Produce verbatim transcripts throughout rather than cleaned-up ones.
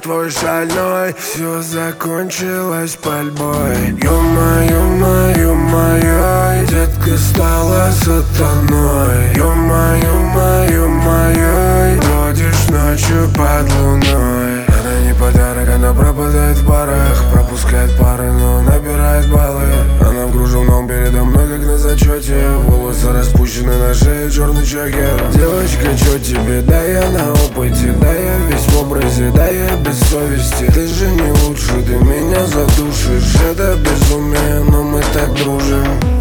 твой шальной. Все закончилось пальбой. Ё-моё, моё, моё, детка стала сатаной. Ё-моё, моё, моё, бродишь ночью под луной. Она не подарок, она пропадает в парах, пропускает пары, но набирает баллы. Она в кружевном передо мной, как на зачете. Волосы распущены на шее, черный чокер. Девочка, чё тебе? Да я на опыте, да я весь в образе, да я без совести. Ты же не лучше, ты меня задушишь. Это безумие, но мы так дружим.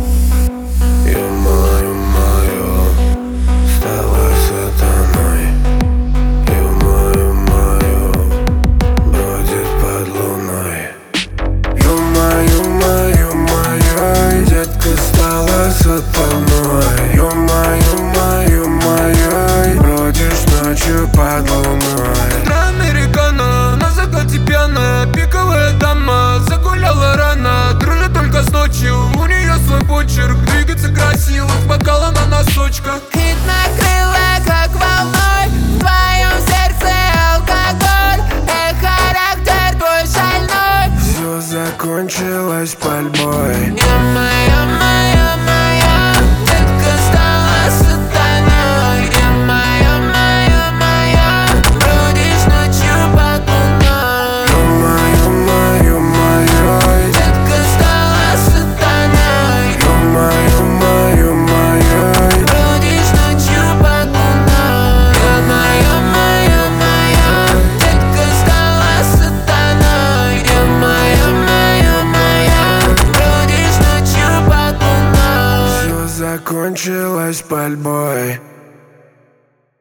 Ё-моё, моё, стала сатаной. Ё-моё, моё, бродит под луной. Ё-моё, моё, моё, детка стала сатаной. Ё-моё, моё, моё, бродишь ночью под луной. Утро американо, на закате пьяная, пиковая дама, загуляла рано, дружит только с ночью. У нее свой почерк, двигается красиво, с бокала на носочках. Хит накрыла как волной, в твоем сердце алкоголь. Эх, характер твой шальной. Все закончилось пальбой. Ё-моё, моё, моё, детка стала сатаной. Ё-моё, моё, моё, бродишь ночью под луной. Ё-моё, моё, моё, Детка стала сатаной. ё-моё, моё, моё, Бродишь ночью под луной. Ё-моё, моё, моё, детка стала сатаной. Ё-моё, моё, моё, бродишь ночью под луной. все закончилось пальбой.